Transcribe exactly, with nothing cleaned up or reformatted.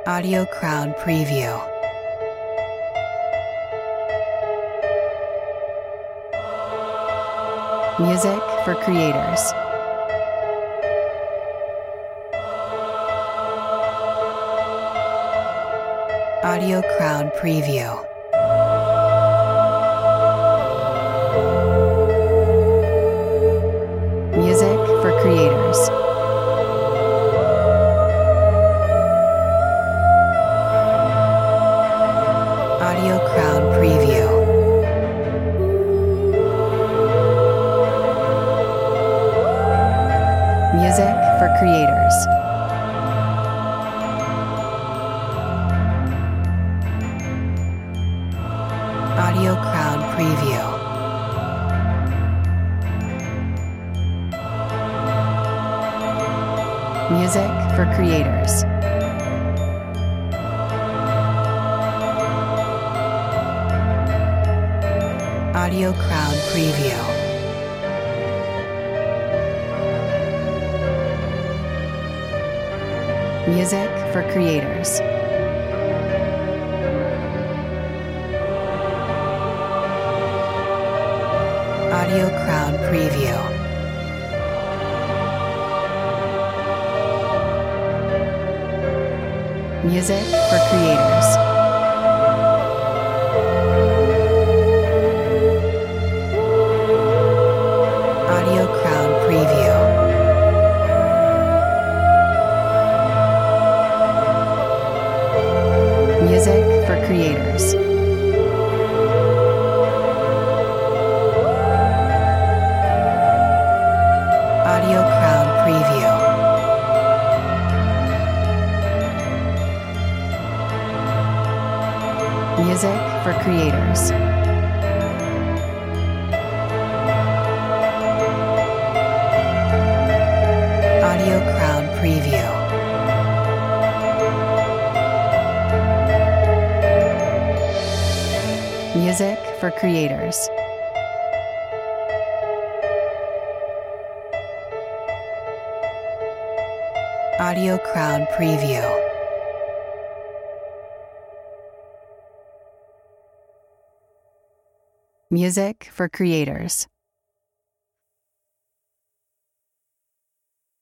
Audio Crowd Preview. Music for creators. Audio Crowd Preview. Music for creators. Audio Crowd Preview. Music for creators. Audio Crowd Preview. Music for creators. Audio Crowd Preview. Music for creators. Audio Crowd Preview. Music for creators. Audio Crowd Preview. Music for creators. Audio Crowd Preview. Music for creators. Audio Crowd Preview. Music for creators. Audio Crowd Preview. Music for creators.